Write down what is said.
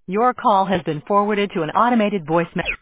Your call has been forwarded to an automated voice message.